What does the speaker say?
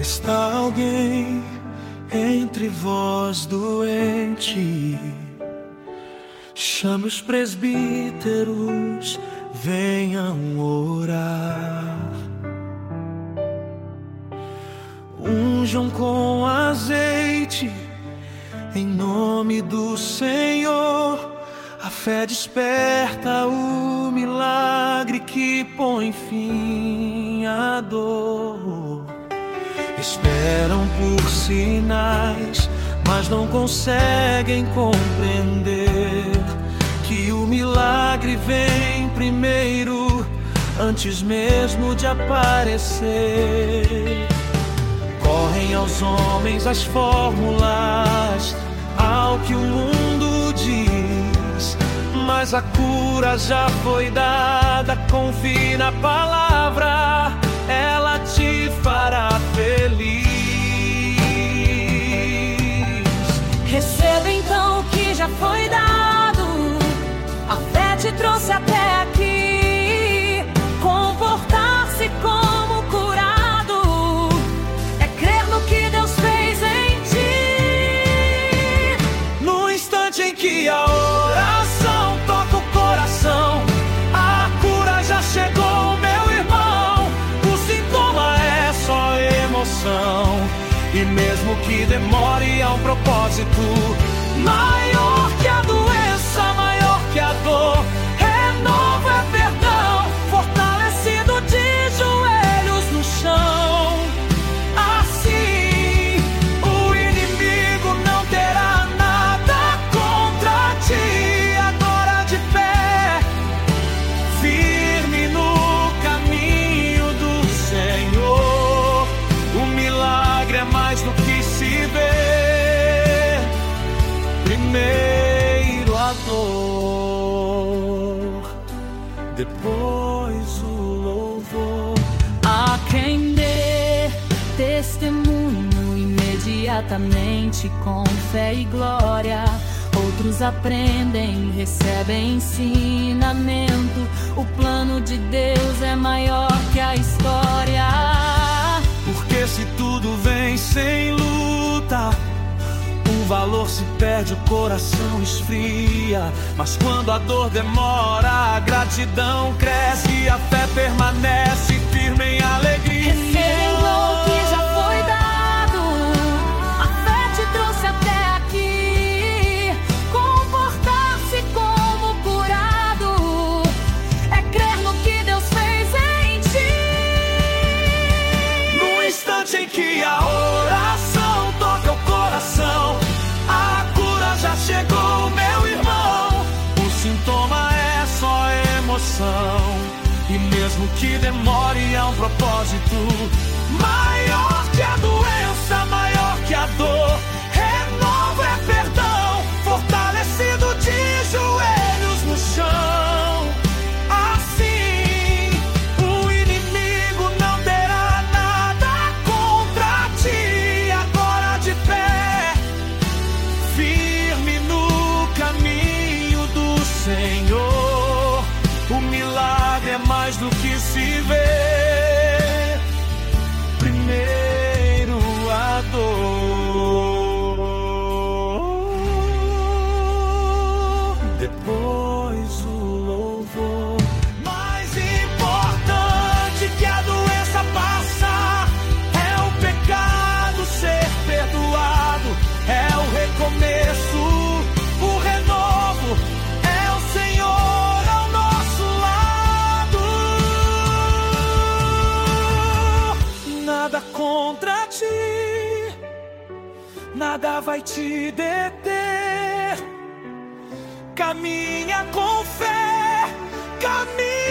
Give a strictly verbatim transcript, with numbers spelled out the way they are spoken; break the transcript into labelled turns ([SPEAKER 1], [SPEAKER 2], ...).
[SPEAKER 1] Está alguém entre vós doente? Chame os presbíteros, venham orar. Unjam com azeite, em nome do Senhor. A fé desperta o milagre que põe fim à dor. Esperam por sinais, mas não conseguem compreender que o milagre vem primeiro, antes mesmo de aparecer. Correm aos homens as fórmulas, ao que o mundo diz, mas a cura já foi dada. Confie na palavra, ela te fará feliz.
[SPEAKER 2] Receba então o que já foi dado. A fé te trouxe até aqui. Comportar-se como curado é crer no que Deus fez em ti.
[SPEAKER 1] No instante em que a oração toca o coração, a cura já chegou, meu irmão. O sintoma é só emoção, e mesmo que demore, há um propósito maior que a doença, maior que a dor. Renovo é perdão, fortalecido de joelhos no chão. Assim o inimigo não terá nada contra ti. Agora de pé, firme no caminho do Senhor. O milagre é mais do que se vê. Primeiro a dor, depois o louvor.
[SPEAKER 2] Há quem dê testemunho imediatamente com fé e glória. Outros aprendem, recebem ensinamento. O plano de Deus é maior que a história.
[SPEAKER 1] Porque se tudo vem sem luta, o valor se perde, o coração esfria. Mas quando a dor demora, a gratidão cresce, a fé permanece firme em alegria.
[SPEAKER 2] Receba o que já foi dado. A fé te trouxe até aqui. Comportar-se como curado é crer no que Deus fez em ti.
[SPEAKER 1] No instante em que a oração toca o coração, a cura já chegou, meu irmão. O sintoma é só emoção, e mesmo que demore, há um propósito maior que a doença, maior que a dor. Renovo é perdão, fortalecido de joelhos no chão. Assim o inimigo não terá nada contra ti. Agora de pé, firme no caminho do Senhor. O milagre é mais do que se vê. Primeiro a dor, depois o louvor. Mais importante que a doença passar é o pecado ser perdoado, é o recomeço, o renovo, é o Senhor ao nosso lado. Nada contra ti, nada vai te deter. Caminha com fé, caminha.